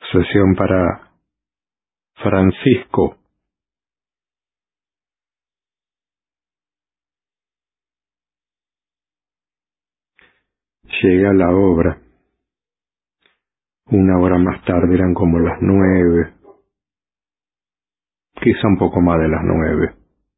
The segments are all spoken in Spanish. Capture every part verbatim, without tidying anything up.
Sesión para Francisco. Llegué a la obra. Una hora más tarde, eran como las nueve, quizá un poco más de las nueve.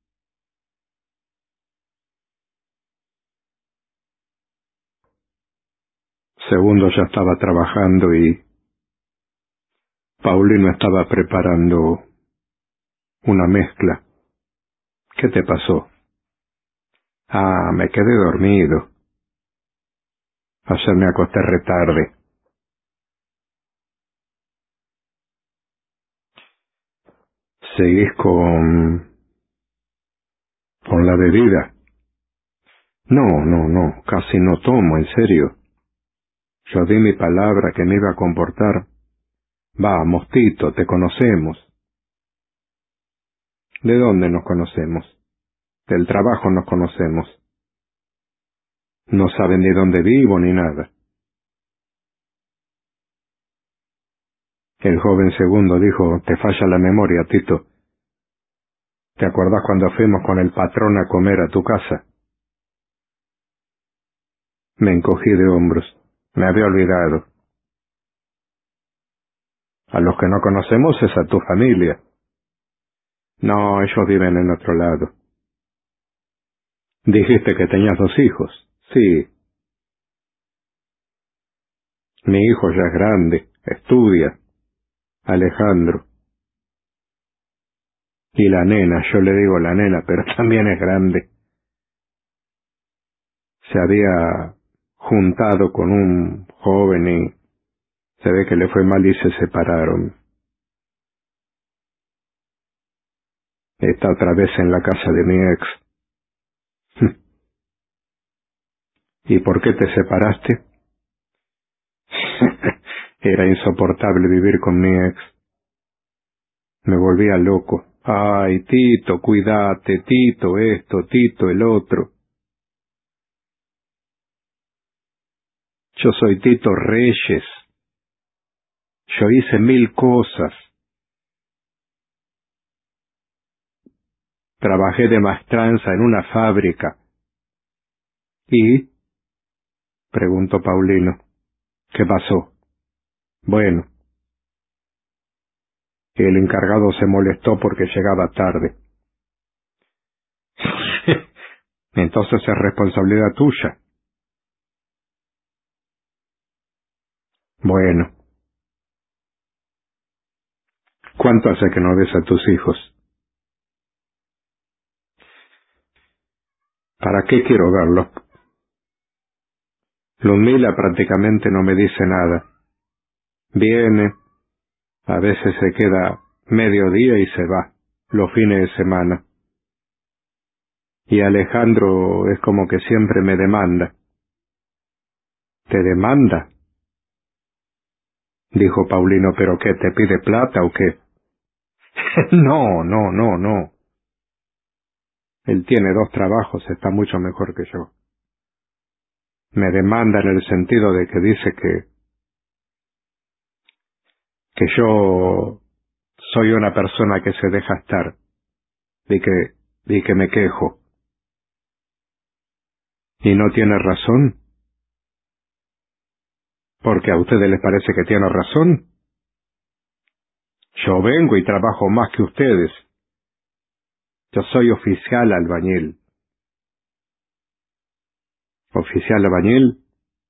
Segundo ya estaba trabajando y Paulino estaba preparando una mezcla. ¿Qué te pasó? Ah, me quedé dormido. Ayer me acosté re tarde. ¿Seguís con... con la bebida? No, no, no, casi no tomo, en serio. Yo di mi palabra que me iba a comportar. Vamos, Tito, te conocemos. ¿De dónde nos conocemos? Del trabajo nos conocemos. No saben ni dónde vivo ni nada. El joven segundo dijo, te falla la memoria, Tito. ¿Te acordás cuando fuimos con el patrón a comer a tu casa? Me encogí de hombros. Me había olvidado. A los que no conocemos es a tu familia. No, ellos viven en otro lado. Dijiste que tenías dos hijos. Sí. Mi hijo ya es grande, estudia. Alejandro. Y la nena, yo le digo la nena, pero también es grande. Se había juntado con un joven y se ve que le fue mal y se separaron. Está otra vez en la casa de mi ex. ¿Y por qué te separaste? Era insoportable vivir con mi ex. Me volvía loco. Ay, Tito, cuídate, Tito esto, Tito el otro. Yo soy Tito Reyes. Yo hice mil cosas. Trabajé de maestranza en una fábrica. ¿Y? Preguntó Paulino. ¿Qué pasó? Bueno. El encargado se molestó porque llegaba tarde. Entonces es responsabilidad tuya. Bueno. ¿Cuánto hace que no ves a tus hijos? ¿Para qué quiero verlos? Ludmila prácticamente no me dice nada. Viene, a veces se queda medio día y se va, los fines de semana. Y Alejandro es como que siempre me demanda. ¿Te demanda? Dijo Paulino, ¿pero qué, te pide plata o qué? No, no, no, no. Él tiene dos trabajos, está mucho mejor que yo. Me demanda en el sentido de que dice que que yo soy una persona que se deja estar y que, y que me quejo. ¿Y no tiene razón? ¿Porque a ustedes les parece que tiene razón? Yo vengo y trabajo más que ustedes. Yo soy oficial albañil. ¿Oficial albañil?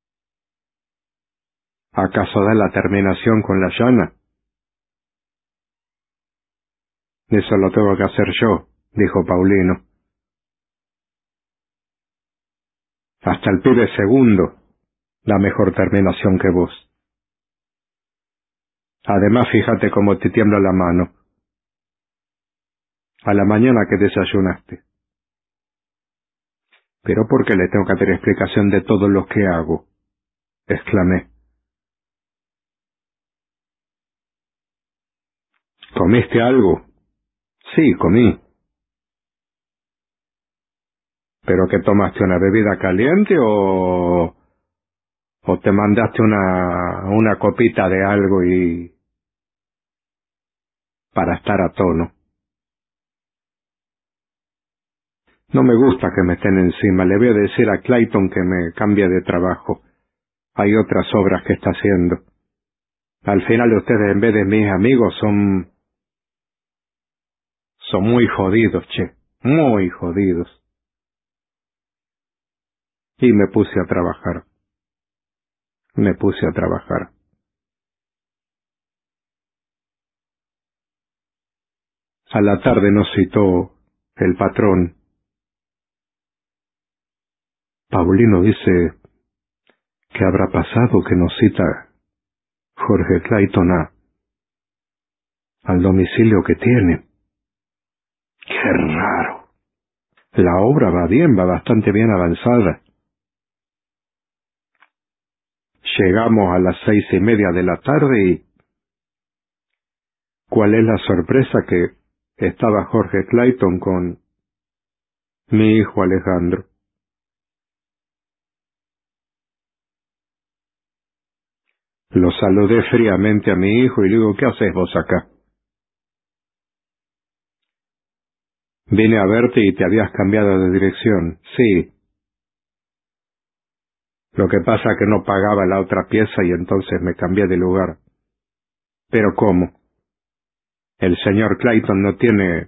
¿Acaso da la terminación con la llana? Eso lo tengo que hacer yo, dijo Paulino. Hasta el pibe segundo da mejor terminación que vos. Además, fíjate cómo te tiembla la mano. A la mañana que desayunaste. ¿Pero por qué le tengo que hacer explicación de todo lo que hago? Exclamé. ¿Comiste algo? Sí, comí. ¿Pero qué tomaste, una bebida caliente o... o te mandaste una... una copita de algo y... para estar a tono. No me gusta que me estén encima. Le voy a decir a Clayton que me cambie de trabajo. Hay otras obras que está haciendo. Al final ustedes, en vez de mis amigos, son... son muy jodidos, che. Muy jodidos. Y me puse a trabajar. Me puse a trabajar. A la tarde nos citó el patrón. Paulino dice que habrá pasado que nos cita Jorge Clayton a, al domicilio que tiene. ¡Qué raro! La obra va bien, va bastante bien avanzada. Llegamos a las seis y media de la tarde y... ¿cuál es la sorpresa? Que estaba Jorge Clayton con mi hijo Alejandro. Lo saludé fríamente a mi hijo y le digo, ¿qué haces vos acá? Vine a verte y te habías cambiado de dirección. Sí. Lo que pasa es que no pagaba la otra pieza y entonces me cambié de lugar. ¿Pero cómo? El señor Clayton no tiene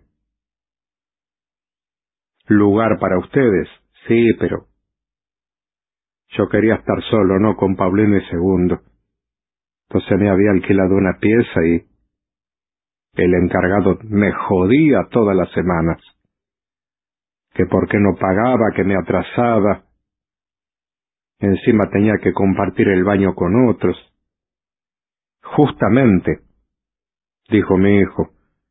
lugar para ustedes. Sí, pero yo quería estar solo, no con Paulino y Segundo. Entonces me había alquilado una pieza y el encargado me jodía todas las semanas. Que por qué no pagaba, que me atrasaba. Encima tenía que compartir el baño con otros. Justamente, dijo mi hijo.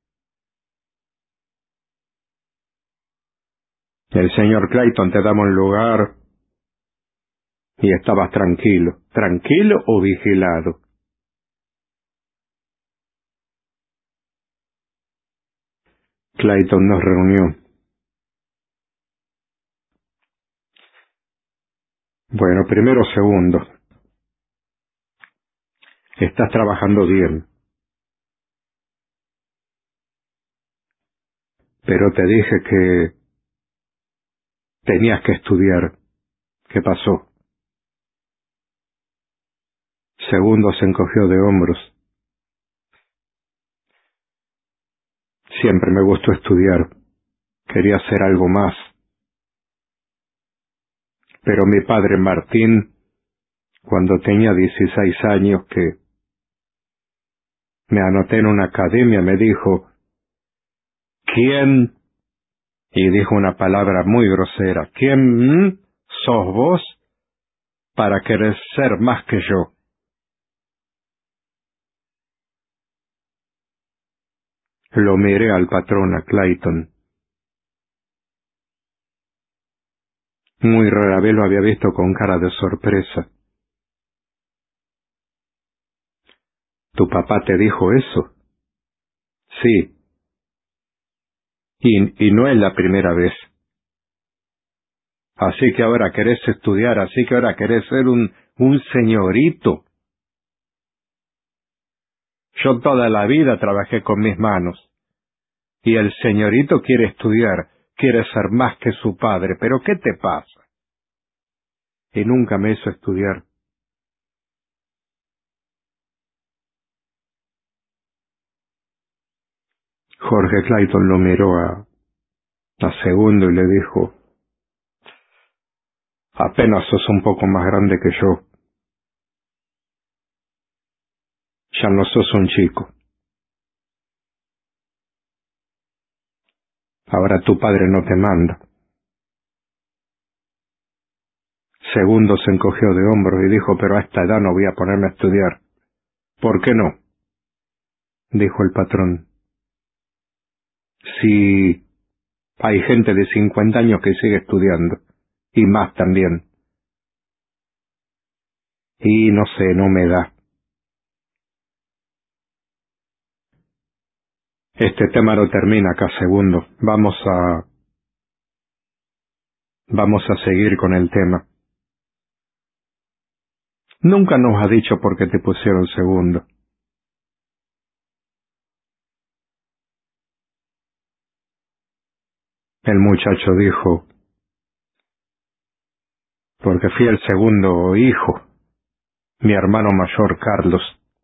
El señor Clayton te daba un lugar y estabas tranquilo. ¿Tranquilo o vigilado? Clayton nos reunió. Bueno, primero segundo. Estás trabajando bien. Pero te dije que tenías que estudiar. ¿Qué pasó? Segundo se encogió de hombros. Siempre me gustó estudiar. Quería hacer algo más. Pero mi padre Martín, cuando tenía dieciséis años, que me anoté en una academia, me dijo, ¿quién? Y dijo una palabra muy grosera. ¿Quién mm, sos vos para querer ser más que yo? Lo miré al patrón, a Clayton. Muy rara vez lo había visto con cara de sorpresa. ¿Tu papá te dijo eso? Sí. Y, y no es la primera vez. Así que ahora querés estudiar, así que ahora querés ser un, un señorito. Yo toda la vida trabajé con mis manos. Y el señorito quiere estudiar, quiere ser más que su padre. ¿Pero qué te pasa? Y nunca me hizo estudiar. Jorge Clayton lo miró a, a Segundo y le dijo, apenas sos un poco más grande que yo. Ya no sos un chico. Ahora tu padre no te manda. Segundo se encogió de hombros y dijo, pero a esta edad no voy a ponerme a estudiar. ¿Por qué no? Dijo el patrón. Si hay gente de cincuenta años que sigue estudiando, y más también. Y no sé, no me da. Este tema no termina acá, Segundo. Vamos a... Vamos a seguir con el tema. Nunca nos ha dicho por qué te pusieron Segundo. El muchacho dijo, porque fui el segundo hijo. Mi hermano mayor, Carlos,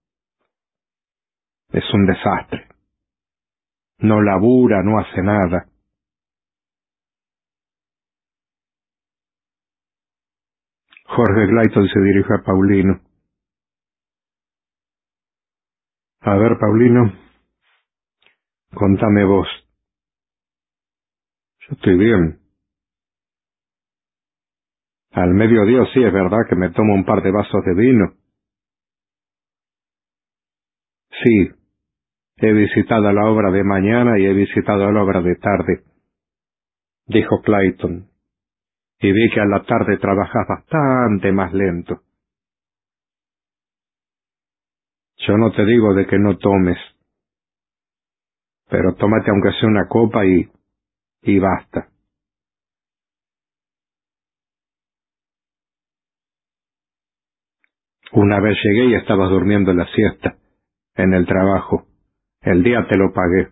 es un desastre. No labura, no hace nada. Jorge Clayton se dirigió a Paulino. A ver, Paulino, contame vos. Yo estoy bien. Al mediodía sí es verdad que me tomo un par de vasos de vino. Sí, he visitado la obra de mañana y he visitado la obra de tarde, dijo Clayton, y vi que a la tarde trabajas bastante más lento. Yo no te digo de que no tomes, pero tómate aunque sea una copa y, y basta. Una vez llegué y estabas durmiendo la siesta, en el trabajo. El día te lo pagué.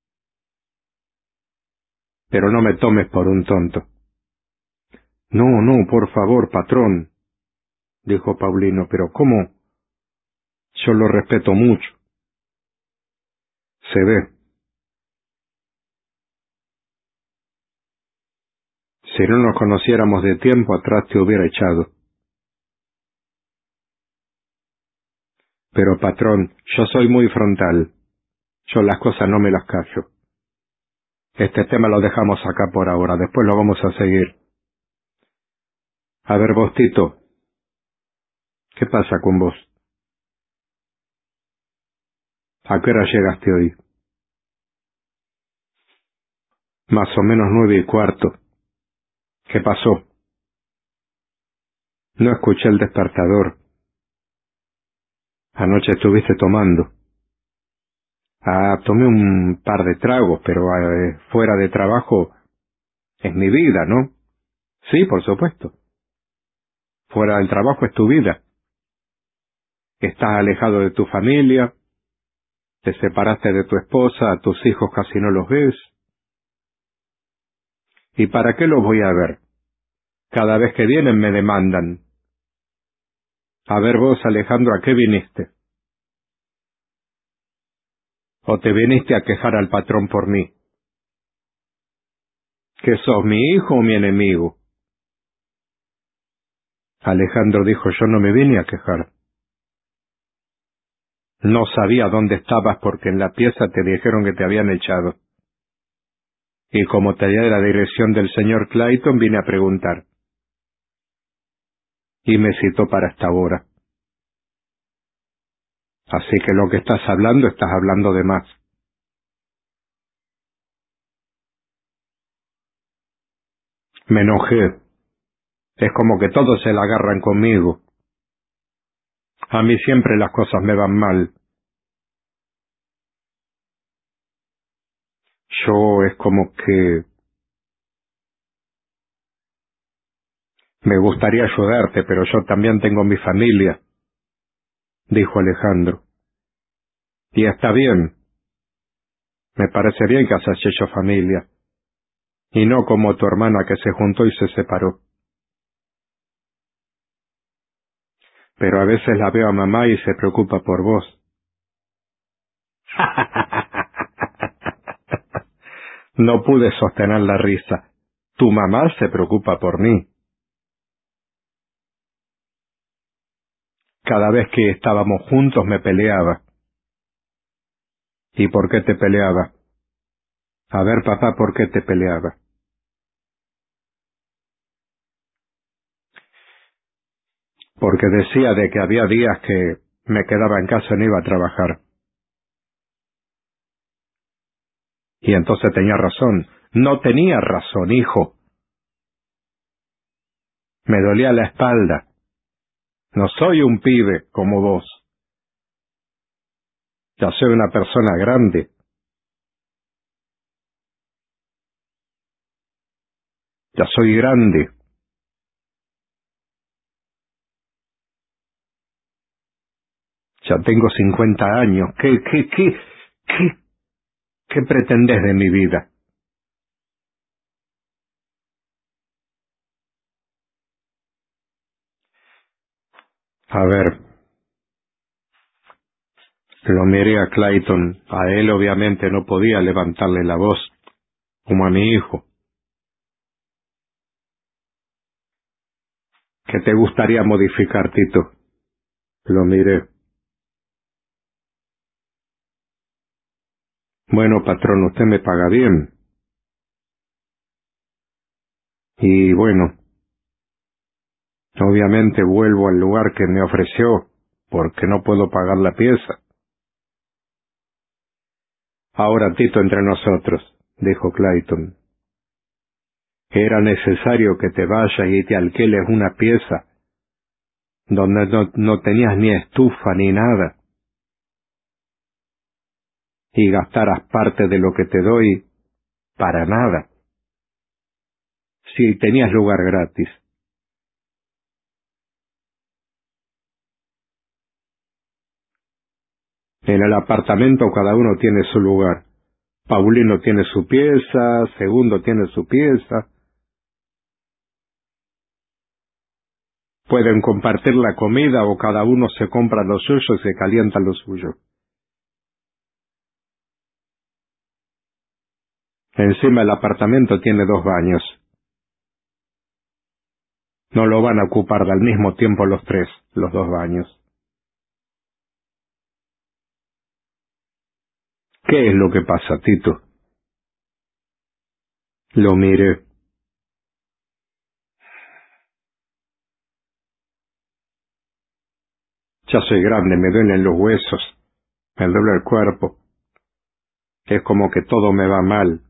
Pero no me tomes por un tonto. No, no, por favor, patrón, dijo Paulino, pero ¿cómo? Yo lo respeto mucho. Se ve. Si no nos conociéramos de tiempo atrás te hubiera echado. Pero patrón, yo soy muy frontal. Yo las cosas no me las callo. Este tema lo dejamos acá por ahora, después lo vamos a seguir. A ver vos, Tito, ¿qué pasa con vos? ¿A qué hora llegaste hoy? Más o menos nueve y cuarto. ¿Qué pasó? No escuché el despertador. Anoche estuviste tomando. Ah, tomé un par de tragos, pero eh, fuera de trabajo es mi vida, ¿no? Sí, por supuesto. Fuera del trabajo es tu vida. Estás alejado de tu familia, te separaste de tu esposa, a tus hijos casi no los ves. ¿Y para qué los voy a ver? Cada vez que vienen me demandan. A ver vos, Alejandro, ¿a qué viniste? ¿O te viniste a quejar al patrón por mí? ¿Que sos mi hijo o mi enemigo? Alejandro dijo, yo no me vine a quejar. No sabía dónde estabas porque en la pieza te dijeron que te habían echado. Y como te di la dirección del señor Clayton, vine a preguntar. Y me citó para esta hora. Así que lo que estás hablando, estás hablando de más. Me enojé. Es como que todos se la agarran conmigo. A mí siempre las cosas me van mal. Yo es como que me gustaría ayudarte, pero yo también tengo mi familia, dijo Alejandro. Y está bien. Me parece bien que hayas hecho familia. Y no como tu hermana que se juntó y se separó. Pero a veces la veo a mamá y se preocupa por vos. No pude sostener la risa. Tu mamá se preocupa por mí. Cada vez que estábamos juntos me peleaba. ¿Y por qué te peleaba? A ver, papá, ¿por qué te peleaba? Porque decía de que había días que me quedaba en casa y no iba a trabajar. Y entonces tenía razón. No tenía razón, hijo. Me dolía la espalda. No soy un pibe como vos. Ya soy una persona grande. Ya soy grande. Ya tengo cincuenta años. ¿Qué, qué, qué, qué, qué pretendés de mi vida? A ver, lo miré a Clayton. A él obviamente no podía levantarle la voz, como a mi hijo. ¿Qué te gustaría modificar, Tito? Lo miré. Bueno, patrón, usted me paga bien. Y bueno, obviamente vuelvo al lugar que me ofreció, porque no puedo pagar la pieza. Ahora, Tito, entre nosotros, dijo Clayton. Era necesario que te vayas y te alquiles una pieza donde no, no tenías ni estufa ni nada, y gastaras parte de lo que te doy para nada, si tenías lugar gratis. En el apartamento cada uno tiene su lugar. Paulino tiene su pieza, Segundo tiene su pieza. Pueden compartir la comida o cada uno se compra lo suyo y se calienta lo suyo. Encima el apartamento tiene dos baños. No lo van a ocupar al mismo tiempo los tres, los dos baños. ¿Qué es lo que pasa, Tito? Lo miré. Ya soy grande, me duelen los huesos, me duele el cuerpo. Es como que todo me va mal.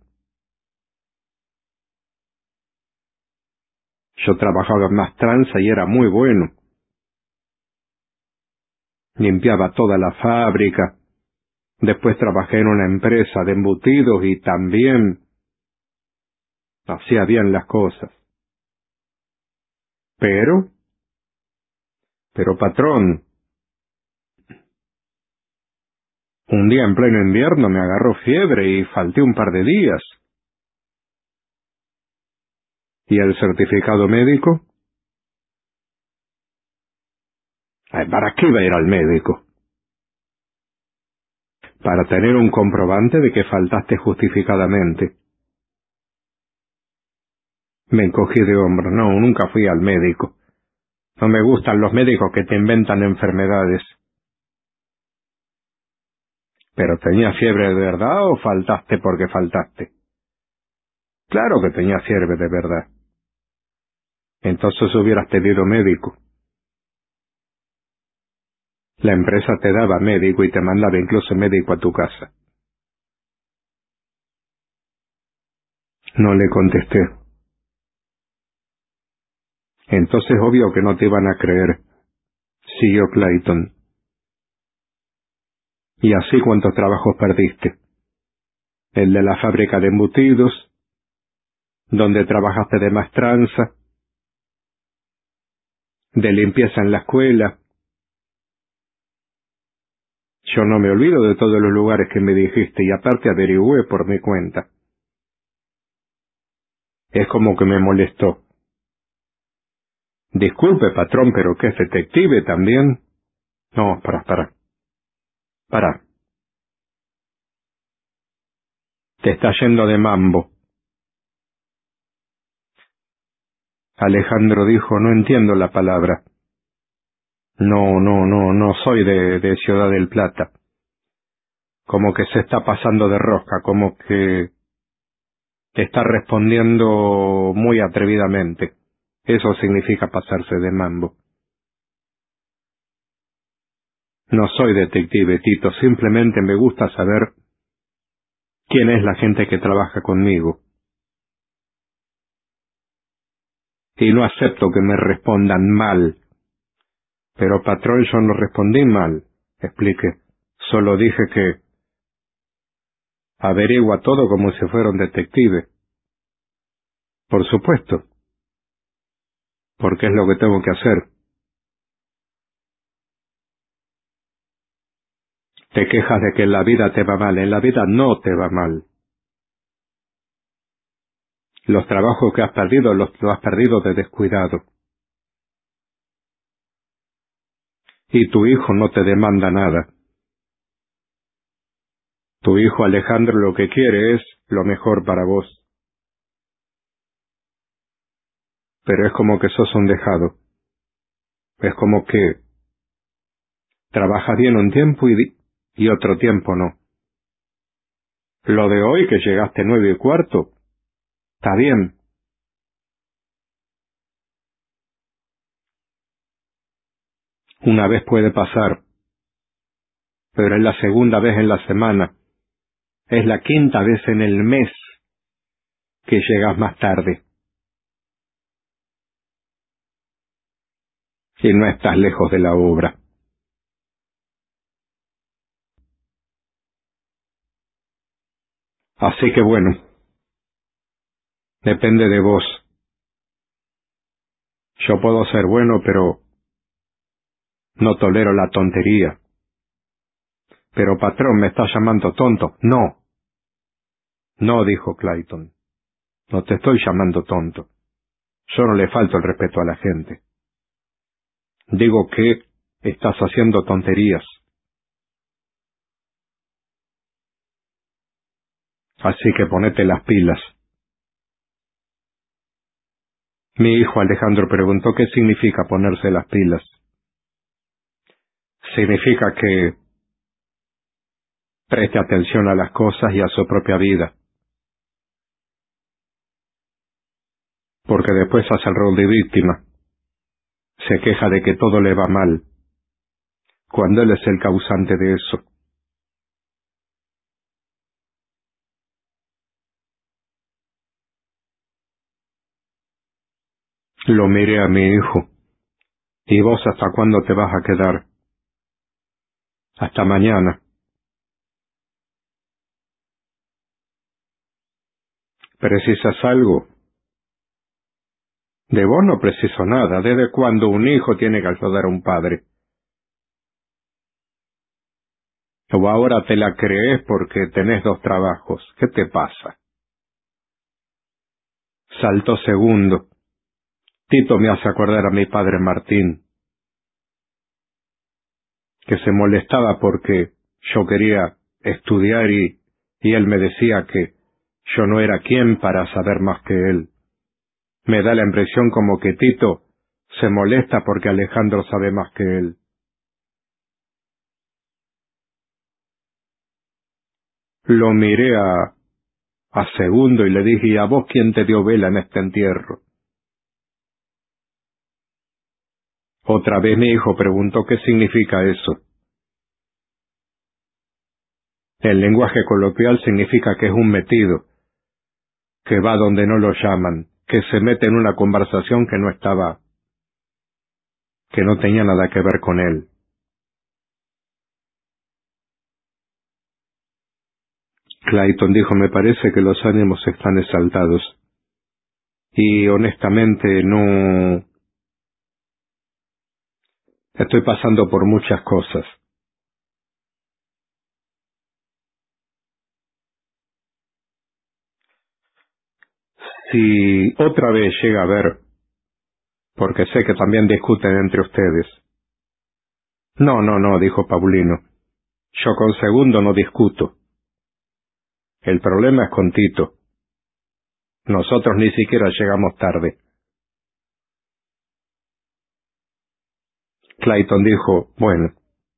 Yo trabajaba en Mastranza y era muy bueno. Limpiaba toda la fábrica. Después trabajé en una empresa de embutidos y también hacía bien las cosas. Pero, pero patrón, un día en pleno invierno me agarró fiebre y falté un par de días. ¿Y el certificado médico? Ay, ¿para qué iba a ir al médico? Para tener un comprobante de que faltaste justificadamente. Me encogí de hombros. No, nunca fui al médico. No me gustan los médicos que te inventan enfermedades. ¿Pero tenía fiebre de verdad o faltaste porque faltaste? Claro que tenía fiebre de verdad. Entonces hubieras pedido médico. La empresa te daba médico y te mandaba incluso médico a tu casa. No le contesté. Entonces obvio que no te iban a creer. Siguió Clayton. ¿Y así cuántos trabajos perdiste? El de la fábrica de embutidos, donde trabajaste de maestranza, de limpieza en la escuela. Yo no me olvido de todos los lugares que me dijiste y aparte averigüé por mi cuenta. Es como que me molestó. Disculpe, patrón, pero ¿qué es detective también? No, para, para. Para. Te está yendo de mambo. Alejandro dijo, no entiendo la palabra. No, no, no, no soy de, de Ciudad del Plata. Como que se está pasando de rosca, como que te está respondiendo muy atrevidamente. Eso significa pasarse de mambo. No soy detective, Tito, simplemente me gusta saber quién es la gente que trabaja conmigo. Y no acepto que me respondan mal. Pero patrón, yo no respondí mal, expliqué. Solo dije que averigua todo como si fuera un detective. Por supuesto, porque es lo que tengo que hacer. Te quejas de que en la vida te va mal, en la vida no te va mal. Los trabajos que has perdido los, los has perdido de descuidado. y tu hijo no te demanda nada. Tu hijo Alejandro lo que quiere es lo mejor para vos. Pero es como que sos un dejado. Es como que trabajas bien un tiempo y, di- y otro tiempo no. Lo de hoy, que llegaste nueve y cuarto, está bien. Una vez puede pasar, pero es la segunda vez en la semana. Es la quinta vez en el mes que llegas más tarde. Y no estás lejos de la obra. Así que bueno, depende de vos. Yo puedo ser bueno, pero no tolero la tontería. Pero patrón, me está llamando tonto. No, no, dijo Clayton. No te estoy llamando tonto. Yo no le falto el respeto a la gente. Digo que estás haciendo tonterías. Así que ponete las pilas. Mi hijo Alejandro preguntó qué significa ponerse las pilas. Significa que preste atención a las cosas y a su propia vida. Porque después hace el rol de víctima. Se queja de que todo le va mal, cuando él es el causante de eso. Lo miré a mi hijo. ¿Y vos hasta cuándo te vas a quedar? Hasta mañana. ¿Precisas algo? De vos no preciso nada. ¿Desde cuándo un hijo tiene que ayudar a un padre? O ahora te la crees porque tenés dos trabajos. ¿Qué te pasa? Saltó segundo. Tito me hace acordar a mi padre Martín, que se molestaba porque yo quería estudiar y, y él me decía que yo no era quien para saber más que él. Me da la impresión como que Tito se molesta porque Alejandro sabe más que él. Lo miré a, a Segundo y le dije, ¿y a vos quién te dio vela en este entierro? Otra vez mi hijo preguntó qué significa eso. El lenguaje coloquial significa que es un metido, que va donde no lo llaman, que se mete en una conversación que no estaba, que no tenía nada que ver con él. Clayton dijo, me parece que los ánimos están exaltados. Y honestamente no... Estoy pasando por muchas cosas. Si otra vez llega a ver, porque sé que también discuten entre ustedes. No, no, no, dijo Paulino. Yo con Segundo no discuto. El problema es con Tito. Nosotros ni siquiera llegamos tarde. Clayton dijo, bueno,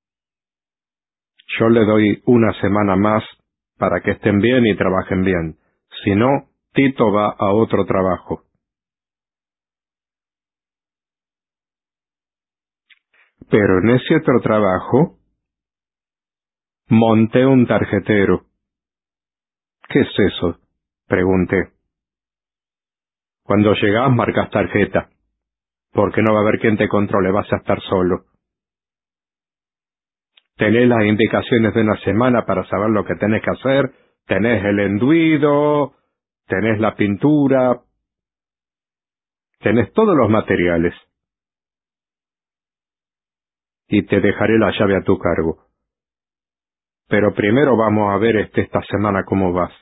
yo le doy una semana más para que estén bien y trabajen bien. Si no, Tito va a otro trabajo. Pero en ese otro trabajo, monté un tarjetero. ¿Qué es eso? Pregunté. Cuando llegás marcas tarjeta, porque no va a haber quien te controle, vas a estar solo. Tenés las indicaciones de una semana para saber lo que tenés que hacer, tenés el enduido, tenés la pintura, tenés todos los materiales. Y te dejaré la llave a tu cargo. Pero primero vamos a ver este esta semana cómo vas.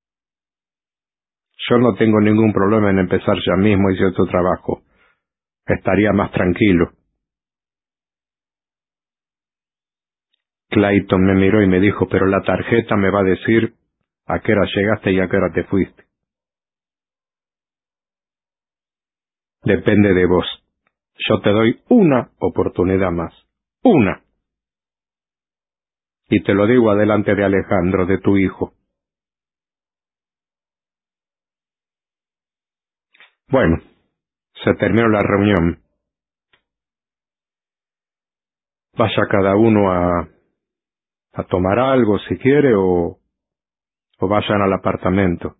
Yo no tengo ningún problema en empezar ya mismo y hacer tu trabajo. Estaría más tranquilo. Clayton me miró y me dijo, pero la tarjeta me va a decir a qué hora llegaste y a qué hora te fuiste. Depende de vos. Yo te doy una oportunidad más. Una. Y te lo digo adelante de Alejandro, de tu hijo. Bueno, se terminó la reunión. Vaya cada uno a, a tomar algo si quiere o, o vayan al apartamento.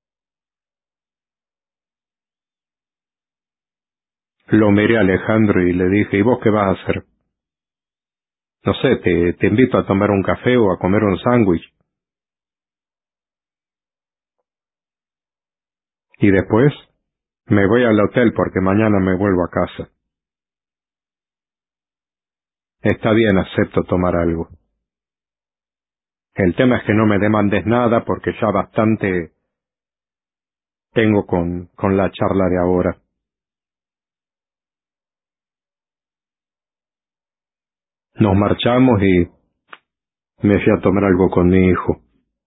Lo miré a Alejandro y le dije, ¿y vos qué vas a hacer? No sé, te, te invito a tomar un café o a comer un sándwich. Y después me voy al hotel porque mañana me vuelvo a casa. Está bien, acepto tomar algo. El tema es que no me demandes nada porque ya bastante tengo con, con la charla de ahora. Nos marchamos y me fui a tomar algo con mi hijo.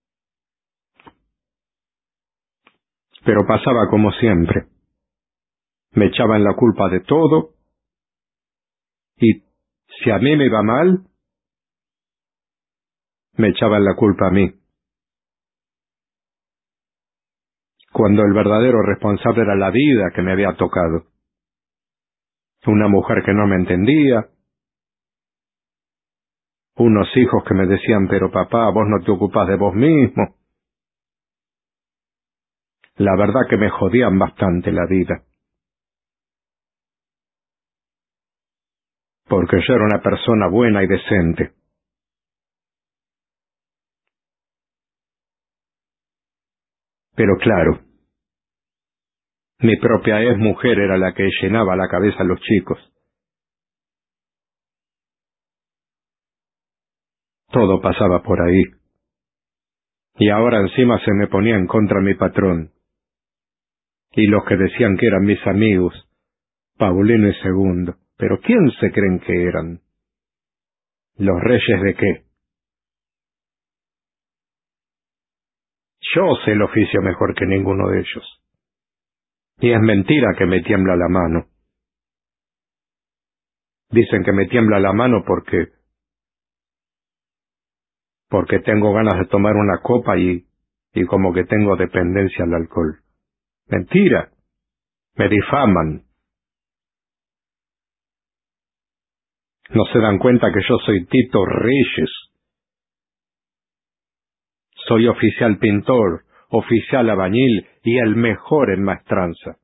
Pero pasaba como siempre. Me echaban la culpa de todo y si a mí me iba mal, me echaban la culpa a mí. Cuando el verdadero responsable era la vida que me había tocado. Una mujer que no me entendía, unos hijos que me decían, pero papá, vos no te ocupás de vos mismo. La verdad que me jodían bastante la vida. Porque yo era una persona buena y decente. Pero claro, mi propia ex mujer era la que llenaba la cabeza a los chicos. Todo pasaba por ahí. Y ahora encima se me ponía en contra mi patrón. Y los que decían que eran mis amigos, Paulino y Segundo. Pero ¿quién se creen que eran? ¿Los reyes de qué? Yo sé el oficio mejor que ninguno de ellos. Y es mentira que me tiembla la mano. Dicen que me tiembla la mano porque... porque tengo ganas de tomar una copa y... y como que tengo dependencia al alcohol. Mentira. Me difaman. No se dan cuenta que yo soy Tito Reyes. Soy oficial pintor, oficial albañil y el mejor en maestranza.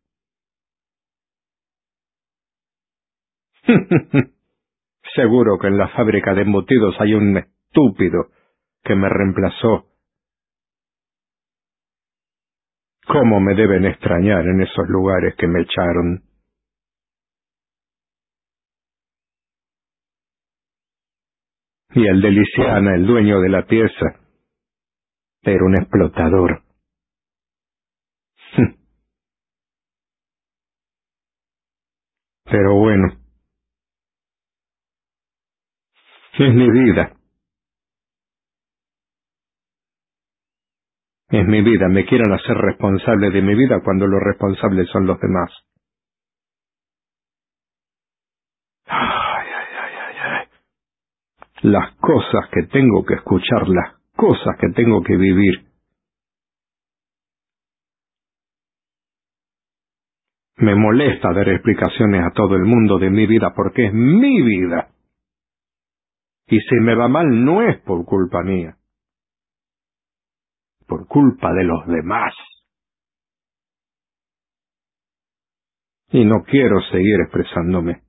Seguro que en la fábrica de embutidos hay un estúpido que me reemplazó. ¿Cómo me deben extrañar en esos lugares que me echaron? Y el de Lisiana, el dueño de la pieza, era un explotador. Pero bueno, es mi vida. Es mi vida. Me quieren hacer responsable de mi vida cuando los responsables son los demás. Ay, ay, ay, ay, ay. Las cosas que tengo que escuchar, las cosas que tengo que vivir. Me molesta dar explicaciones a todo el mundo de mi vida porque es mi vida. Y si me va mal no es por culpa mía, por culpa de los demás. Y no quiero seguir expresándome.